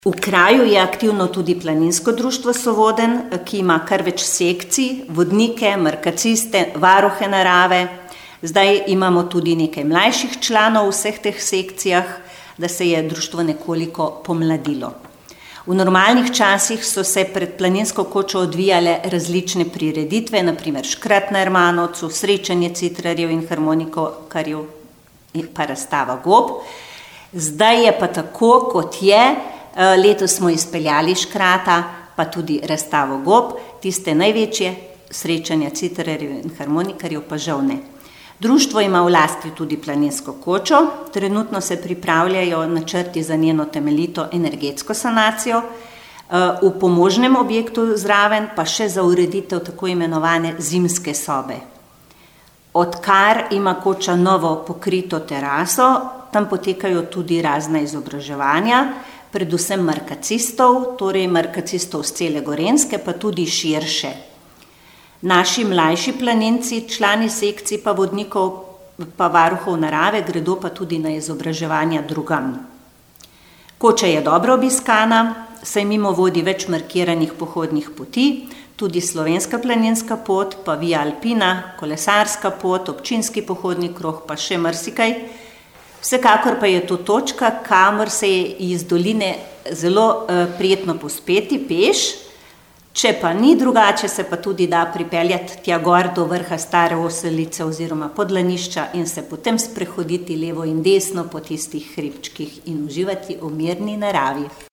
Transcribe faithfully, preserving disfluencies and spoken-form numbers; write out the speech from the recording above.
V kraju je aktivno tudi Planinsko društvo Sovodenj, ki ima kar več sekcij, vodnike, markaciste, varuhe narave. Zdaj imamo tudi nekaj mlajših članov v vseh teh sekcijah, da se je društvo nekoliko pomladilo. V normalnih časih so se pred Planinsko kočo odvijale različne prireditve, na primer Škrat na Ermanovcu, srečanje citrarjev in harmonikarjev, pa razstava gob. Zdaj je pa tako, kot je. Letos smo izpeljali Škrata, pa tudi razstavo gob, tiste največje srečanja citrarjev in harmonikarjev pa žal ne. Društvo ima v lasti tudi Planinsko kočo, trenutno se pripravljajo načrti za njeno temeljito energetsko sanacijo, v pomožnem objektu zraven pa še za ureditev tako imenovane zimske sobe. Odkar ima koča novo pokrito teraso, tam potekajo tudi razna izobraževanja, predvsem markacistov, torej markacistov z cele Gorenjske, pa tudi širše. Naši mlajši planinci, člani sekcij pa vodnikov pa varuhov narave gredo pa tudi na izobraževanja drugam. Koča je dobro obiskana, saj mimo vodi več markiranih pohodnih poti, tudi Slovenska planinska pot, pa Via Alpina, kolesarska pot, občinski pohodni krog, pa še marsikaj. Vsekakor pa je to točka, kamor se je iz doline zelo prijetno povzpeti peš, če pa ni drugače, se pa tudi da pripeljati tja gor do vrha Stare Oselice oziroma Podlanišča in se potem sprehoditi levo in desno po tistih hribčkih in uživati v mirni naravi.